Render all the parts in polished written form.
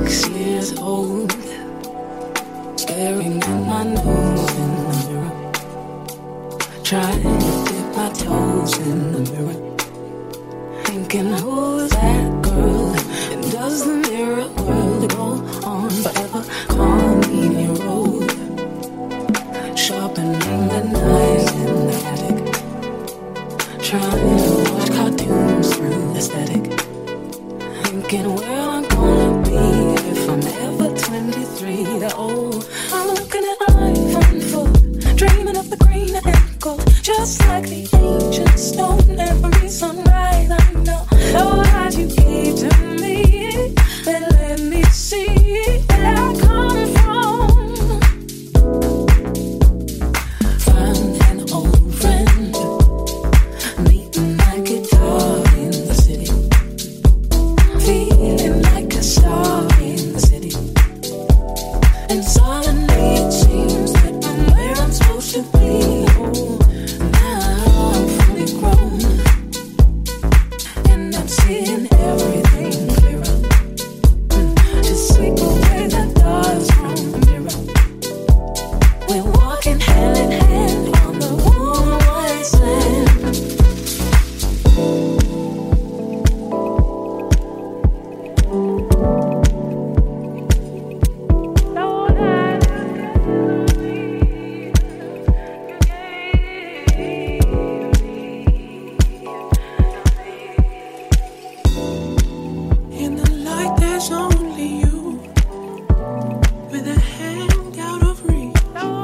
6 years old, staring at my nose in the mirror, trying to dip my toes in the mirror, thinking, who's that girl? And does the mirror world go on forever? Call me a road, sharpening the knives in the attic, trying to watch cartoons through the static, thinking where I'm gonna be if I'm ever 23. I'm looking at life unfold, dreaming of the green and gold, just like the ancient stone. Every sunrise I know, oh, how you gave to me, then let me see where I come from. Found an old friend, meeting my guitar in the city, feeling like a star in the city, and suddenly it seems that I'm where I'm supposed to be. Oh, now I'm fully grown, and I'm seeing everything clearer, to sweep away the dust from the mirror. We're walking hand in hand on the warm white sand. In the light, there's only you, with a hand out of reach.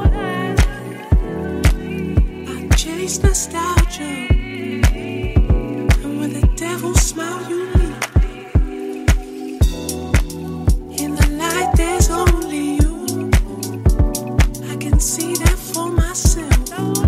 I chase nostalgia, and with a devil's smile you leave. In the light, there's only you. I can see that for myself.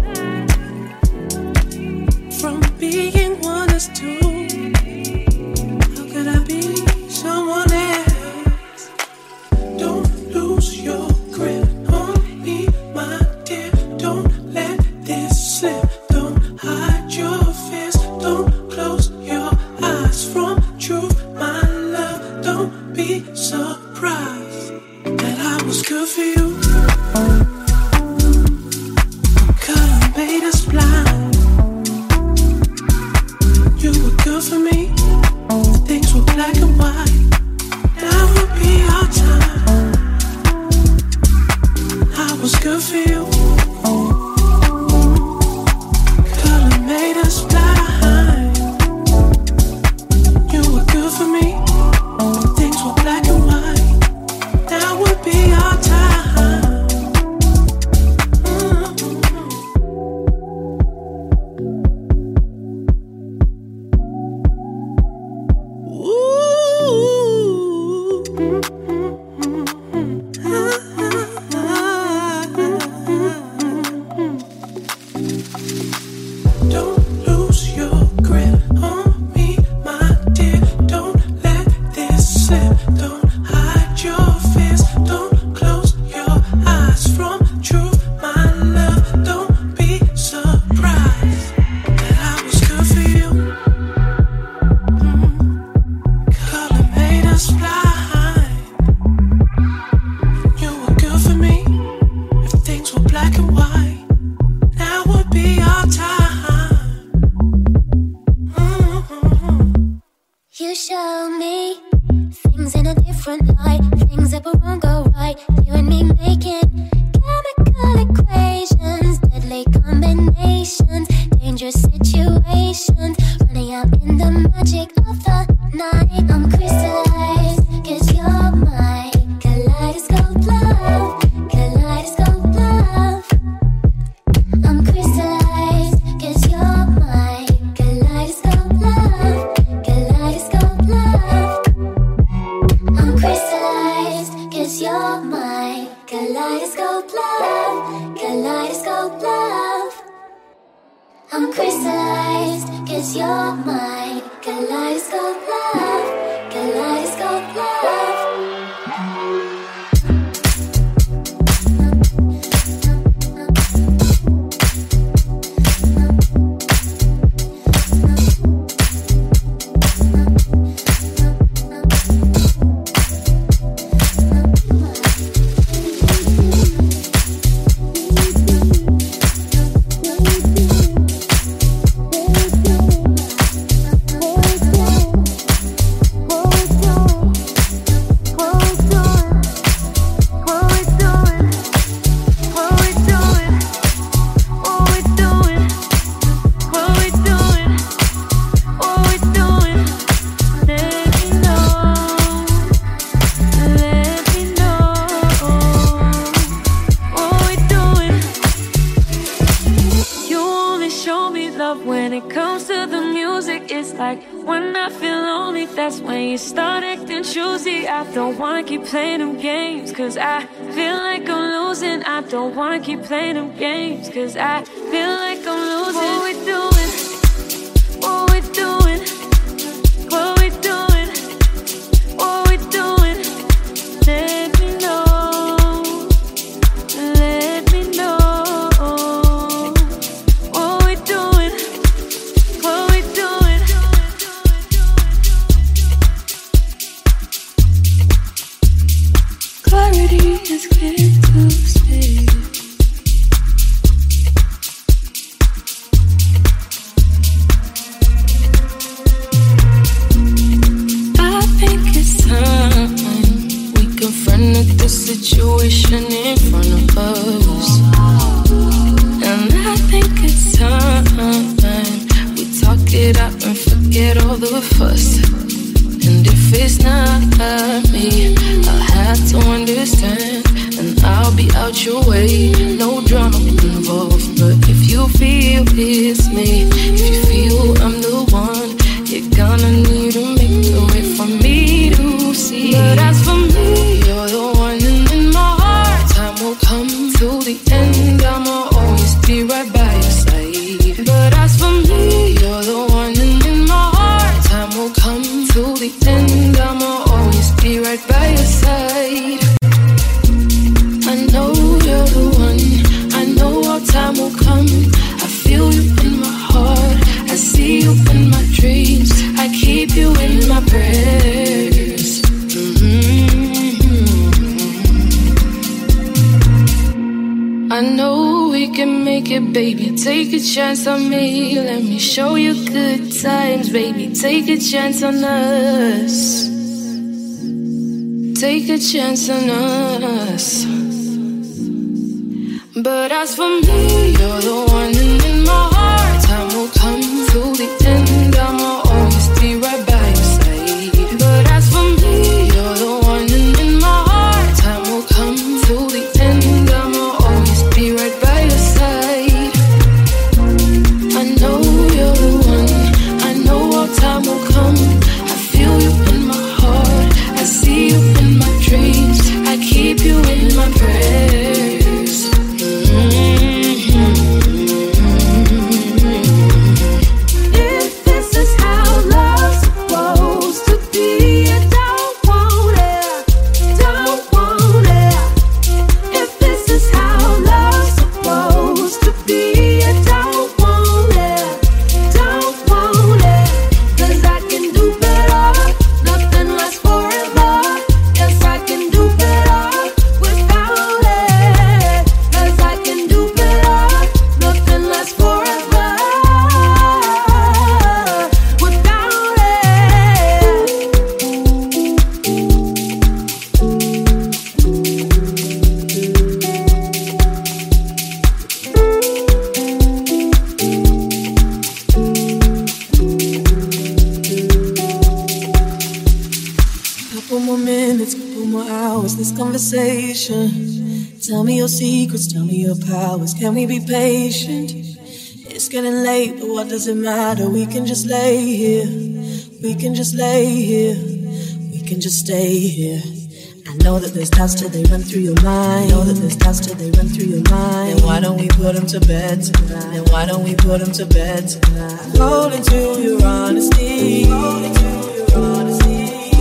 From being one as two, how could I be someone else? Don't lose your grip on me, my dear. Don't let this slip. Don't hide your fears. Don't close your eyes from truth, my love. Don't be surprised that I was good for you. Color made us blind. You were good for me. Things were black and white. That would be our time. I was good for you. Color made us blind. You were good for me. Things were black and white. That would be our time. Don't lose your grip on me, my dear. Don't let this slip. Don't hide your fears. Don't close your eyes from truth, my love. Don't be surprised that I was good for you. Color made us blind. You were good for me. If things were black and white, that would be our time. You show me things in a different light, things that will won't go right. You and me making chemical equations, deadly combinations, dangerous situations, running out in the magic of the night. I'm crystallized, 'cause you're my kaleidoscope love, kaleidoscope love. I'm crystallized, 'cause you're my kaleidoscope love, kaleidoscope love. I'm crystallized, 'cause you're my kaleidoscope love, kaleidoscope love. I'm crystallized, 'cause you're my kaleidoscope love, kaleidoscope love. notice when you start acting choosy. I don't wanna keep playing them games, cause I feel like I'm losing. I don't wanna keep playing them games, cause I feel like I'm losing. What we doing? What we doing? What we doing? What we doing? Let me know. Let me know. What we doing? What we doing? Clarity is clear to see. I think it's time we confronted the situation in front of us, and I think it's time we talk it out and forget all the fuss. And if it's not me, I'll have to understand, and I'll be out your way. No drama involved, but if you feel it's me, if you feel I'm the one, you're gonna need to make the way for me to see. But as for me, you're the one in my heart. Time will come to the end, I'ma always be right by your side. But as for me, you're the one in my heart. Time will come to the end, I'ma always be right by your side. I know you're the one, I know our time will come. I feel you in my heart, I see you in my dreams, I keep you in my prayers. I know we can make it, baby, take a chance on me. Let me show you good times, baby, take a chance on us. Take a chance on us. But as for me, you're the one in my heart. Time will come to the end, I'ma always be right by your side. But as for me, you're the one in my heart. Time will come to the end, I'ma always be right by your side. I know you're the one, I know our time will come. I feel you in my heart, I see you in my dreams, I keep you in my prayers. If this is how love's supposed to be, I don't want it, don't want it. If this is how love's supposed to be, I don't want it, don't want it. 'Cause I can do better, nothing lasts forever. Yes, I can do better without it. 'Cause I can do better, nothing lasts forever without it. Couple more minutes, couple more hours, this conversation. Tell me your secrets, tell me your powers. Can we be patient? It's getting late, but what does it matter? We can just lay here. We can just lay here. We can just stay here. I know that there's doubts till they run through your mind. I know that there's doubts till they run through your mind. Then why don't we put them to bed tonight? Then why don't we put them to bed tonight? Hold into your honesty. Hold into your honesty.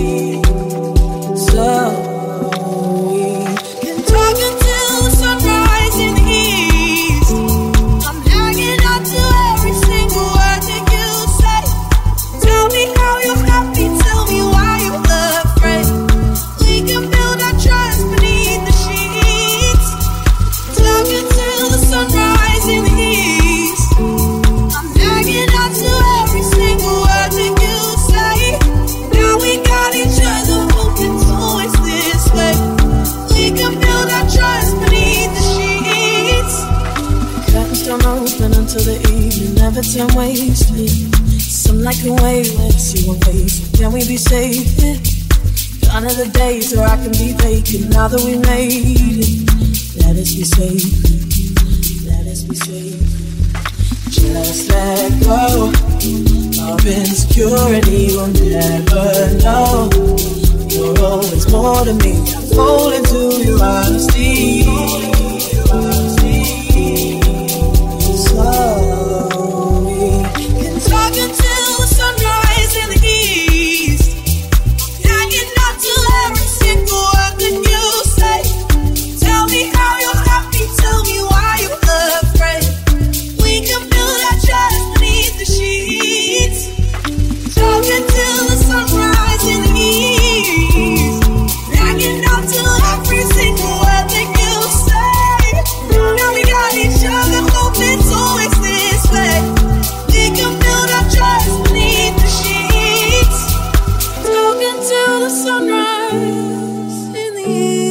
So we can talk until the sunrise in the east. I'm hanging on to every single word that you say. Tell me how you're happy, tell me why you're afraid. We can build our trust beneath the sheets. Talk until the sunrise in the east. I'm hanging on to every single word that you say. Now we got each other, who can do it this way? We can build our trust beneath the sheets. Curtains don't open until the evening, never time wasted. Sunlight can wait when I see one face. Can we be safe? Yeah. Gone are the days where I can be vacant. Now that we made it, let us be safe. Let us be safe. Just let go of insecurity will never know. You're always more to me. Fall into your honesty. Slowly, and talk until the sunrise in the east. Hanging on to every single word that you say. Tell me how you're happy. Tell me why you're afraid. We can build our trust beneath the sheets. Talk until the sunrise in the east. Hanging on to every single word that you say. Now we got each other, hope it's always this way. We can build our trust beneath the sheets. Talk until the sunrise in the east.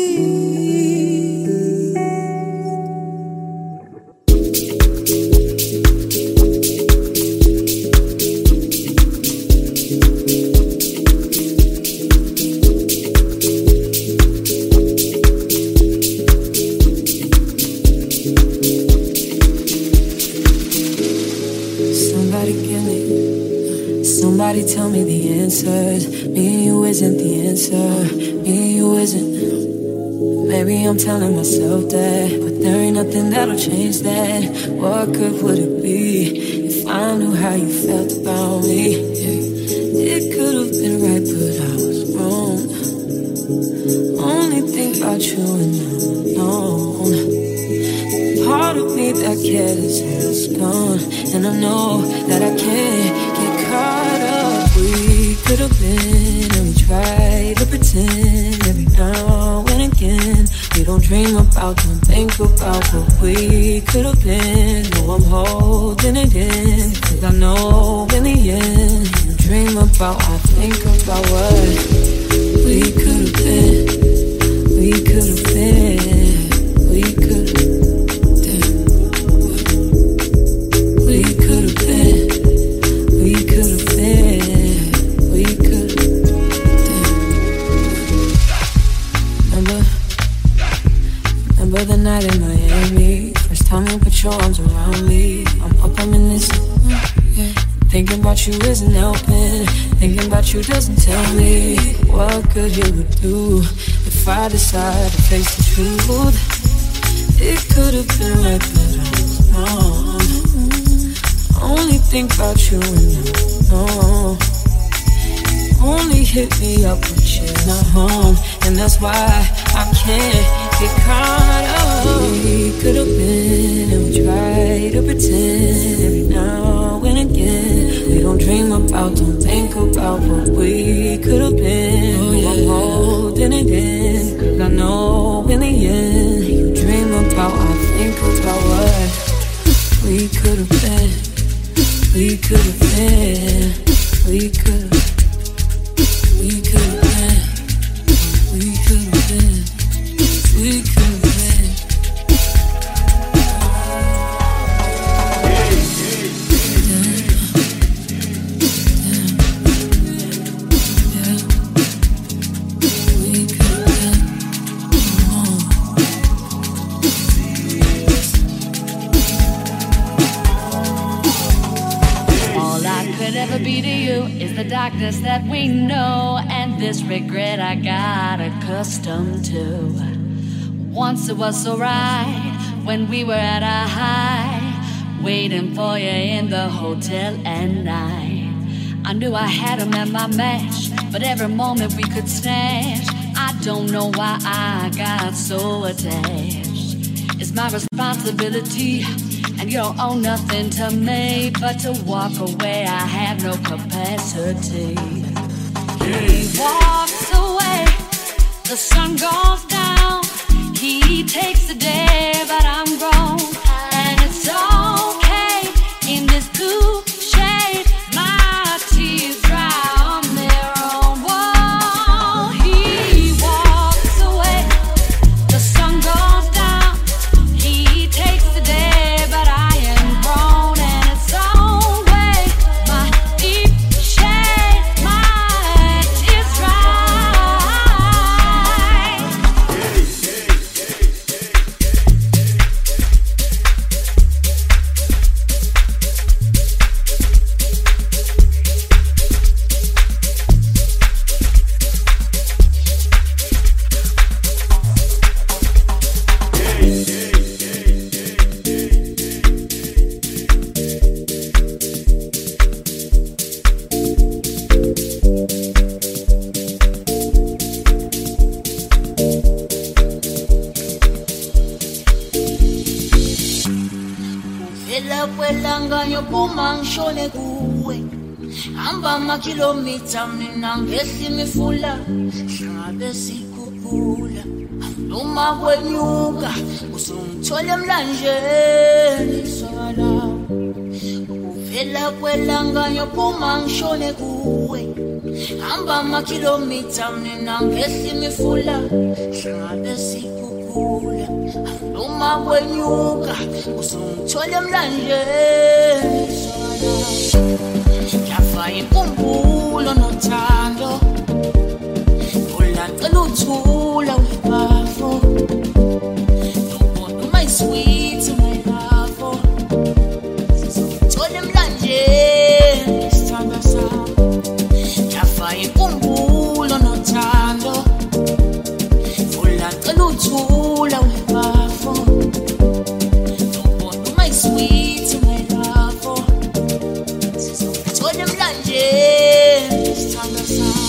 Somebody tell me the answers. Me and you isn't the answer. Me and you isn't. Maybe I'm telling myself that, but there ain't nothing that'll change that. What good would it be if I knew how you felt about me? It could have been right, but I was wrong. Only think about you and I'm alone. Part of me that cared is gone, and I know that I can't get caught up. We could have been, and we tried to pretend every now and again. We don't dream about, don't think about what we could have been. No, I'm holding it in, 'cause I know in the end, you dream about, I think about what we could have been. We could have been. We could have. We could have been, we could have been, we could have. Remember the night in Miami? First time you put your arms around me. I'm up, I'm in this. Thinking about you isn't helping. Thinking about you doesn't tell me what good you would do if I decide to face the truth. It could have been right, but I was wrong. Only think about you and I know. Only hit me up when you're not home, and that's why I can't get caught up. We could have been, and we try to pretend every now and again. We don't dream about, don't think about what we could have been. I'm holding it in, 'cause I know in the end, you dream about, I think about what we could have been. We could have been, we could have, we could have been, we could have been, we could have been. We could have been. Could ever be to you is the darkness that we know, and this regret I got accustomed to. Once it was so right when we were at our high, waiting for you in the hotel at night. I knew I had him at my match, but every moment we could snatch. I don't know why I got so attached. It's my responsibility, and you don't owe nothing to me, but to walk away I have no capacity. He walks away, the sun goes down. He takes the day, but I'm grown, and it's okay in this cool shade. My tears dry on their own. Whoa, he walks away, the sun goes down. He takes the day, but I am grown, and it's always my deep shade. My tears dry. ngiyophuma ngishone kuwe hamba amakhilomitha mina ngehla imifula singabe sikhuphula noma kwenyuka uzongithola emlanjeni sala uvela kwelanga ngiyophuma ngishone kuwe hamba amakhilomitha mina ngehla imifula singabe sikhuphula noma kwenyuka uzongithola emlanjeni yafa inkumbulo nothando ulacela uthula webafo nobona my sweet my love sizongithola emlanjeni sithando sami yafa inkumbulo nothando ulacela uthula webafo nobona my sweet my love sizongithola emlanjeni sithando sami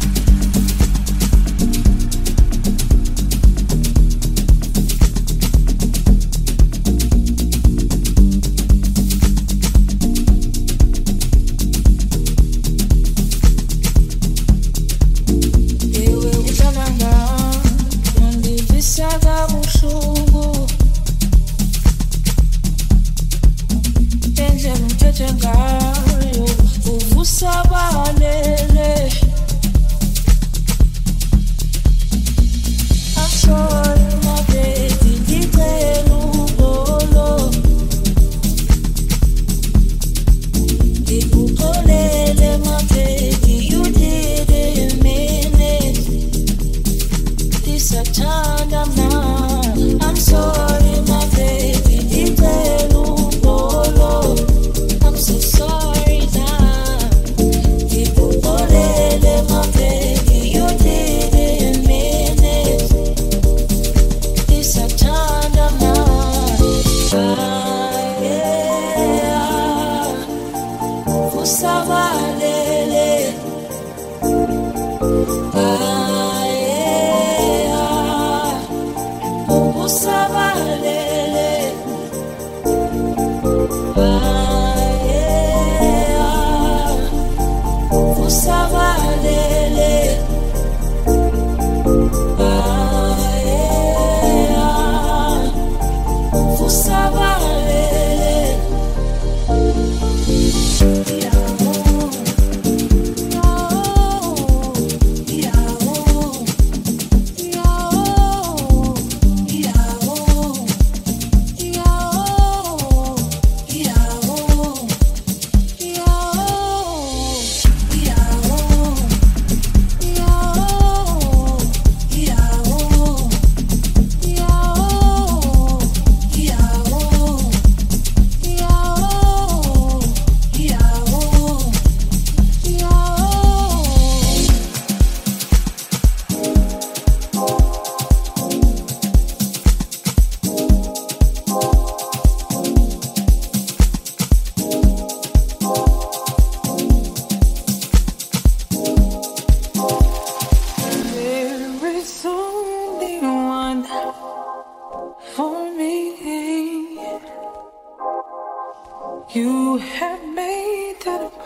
You have made that a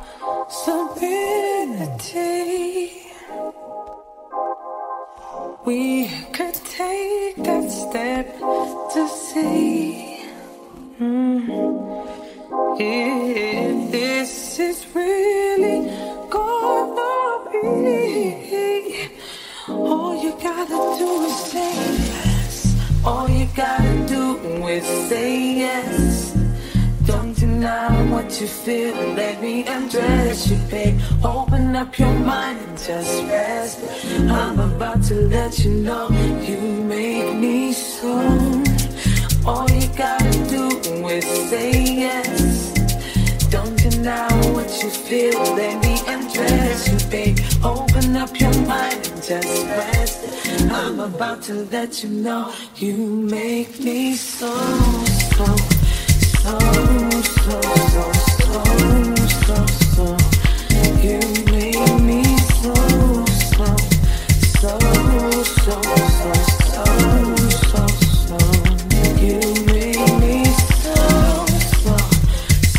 possibility. We could take that step to see if this is really gonna be. All you gotta do is say yes. All you gotta do is say yes. Don't deny what you feel, let me undress you, babe. Open up your mind and just rest. I'm about to let you know you make me so. All you gotta do is say yes. Don't deny what you feel, let me undress you, babe. Open up your mind and just rest. I'm about to let you know you make me so. You make me so. You make me so.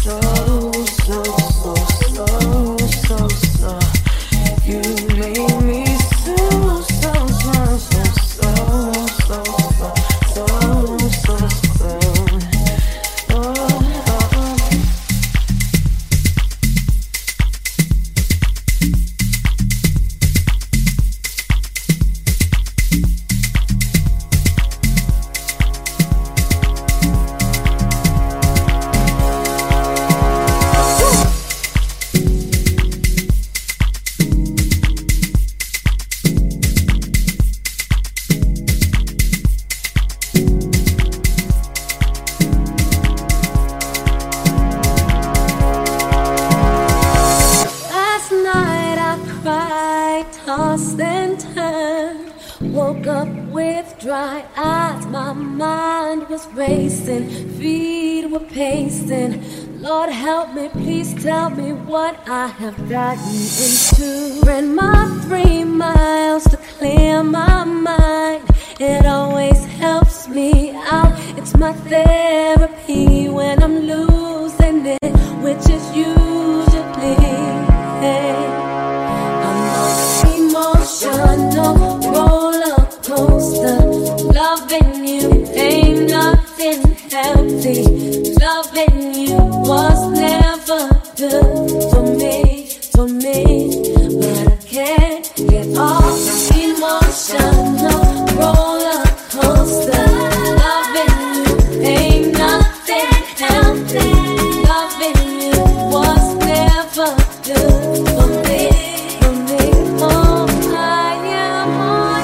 I tossed and turned, woke up with dry eyes. My mind was racing, feet were pacing. Lord help me, please tell me what I have gotten into. Ran my 3 miles to clear my mind. It always helps me out. It's my therapy when I'm losing it, which is usually I'm on emotional roller coaster. Loving you ain't nothing healthy. Loving you was never good for me, but I can't get off the emotional roller coaster. Loving you ain't nothing healthy. Loving you was never good for me. Oh, I am on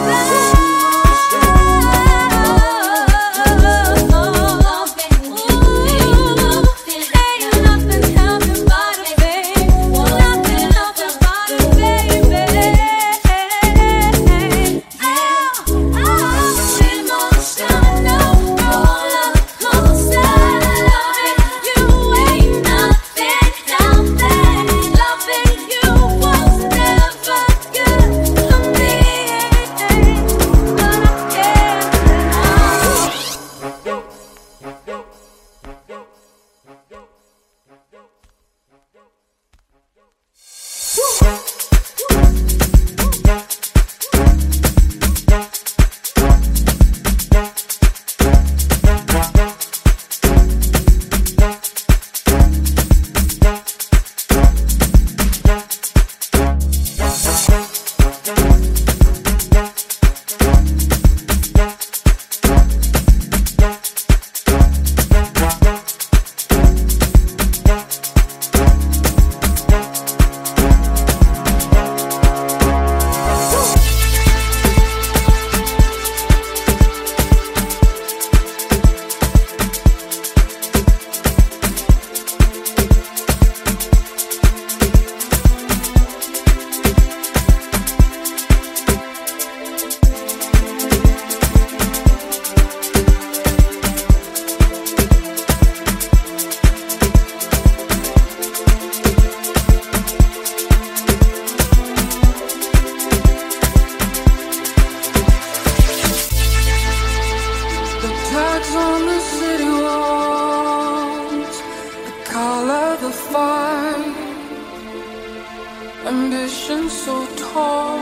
ambition so tall,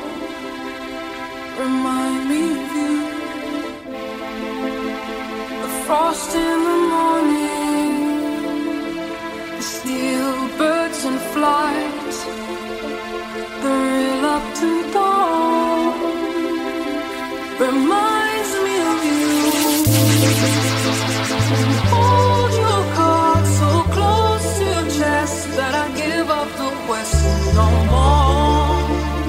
remind me of you. The frost in the morning, the steel birds in flight, the reluctant dawn reminds me of you. Hold your heart so close to your chest that I give up the West no more.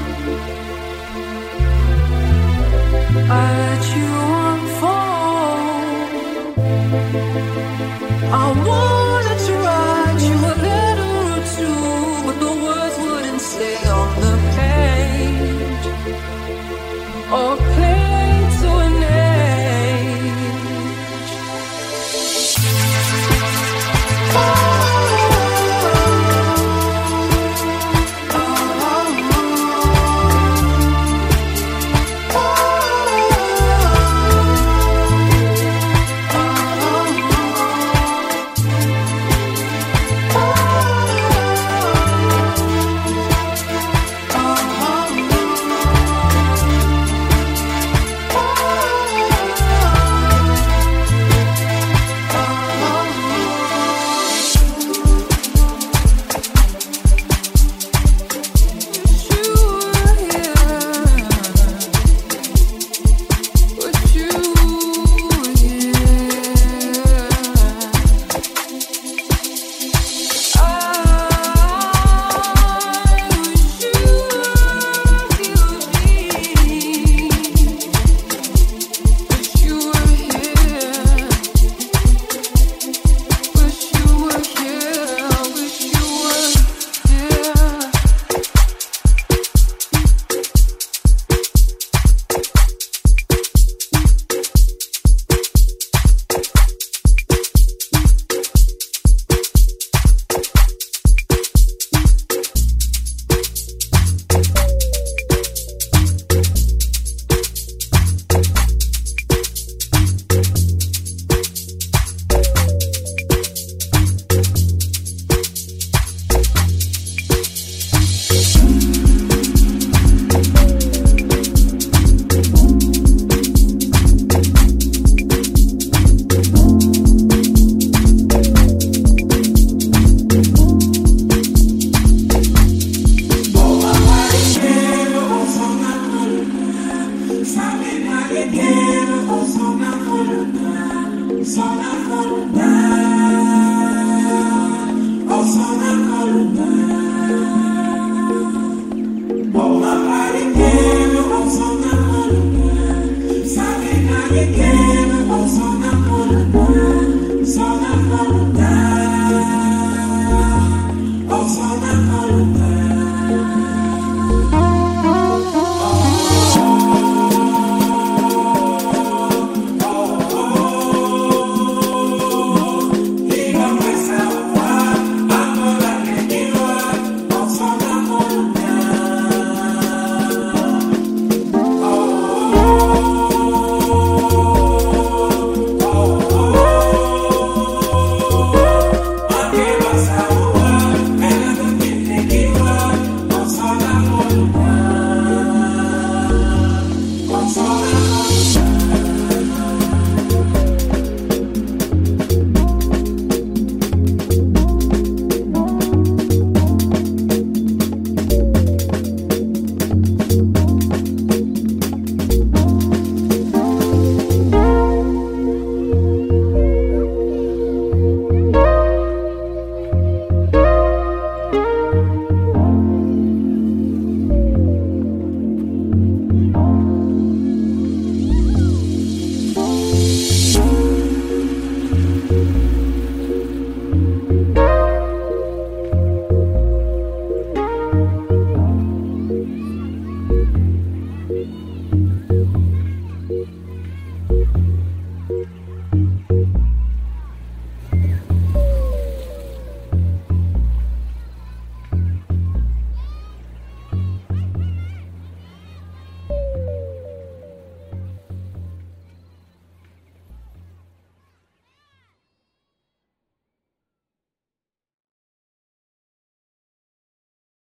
I let you unfold. I wanted to write you a letter or two, but the words wouldn't stay on the page or cling to an age.